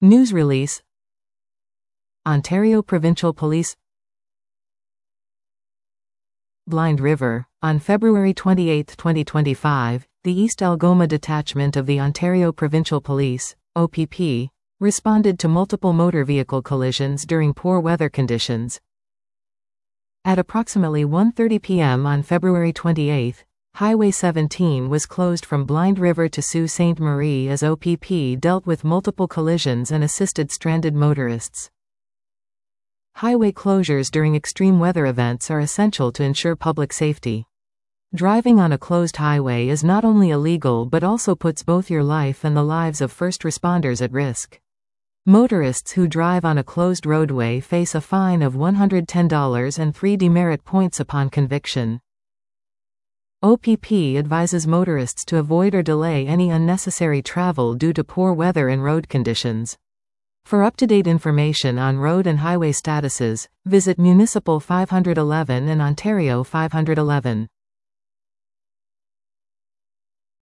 News release. Ontario Provincial Police. Blind River. On February 28, 2025, the East Algoma Detachment of the Ontario Provincial Police, OPP, responded to multiple motor vehicle collisions during poor weather conditions. At approximately 1:30 p.m. on February 28, Highway 17 was closed from Blind River to Sault Ste. Marie as OPP dealt with multiple collisions and assisted stranded motorists. Highway closures during extreme weather events are essential to ensure public safety. Driving on a closed highway is not only illegal but also puts both your life and the lives of first responders at risk. Motorists who drive on a closed roadway face a fine of $110 and 3 demerit points upon conviction. OPP advises motorists to avoid or delay any unnecessary travel due to poor weather and road conditions. For up-to-date information on road and highway statuses, visit Municipal 511 and Ontario 511.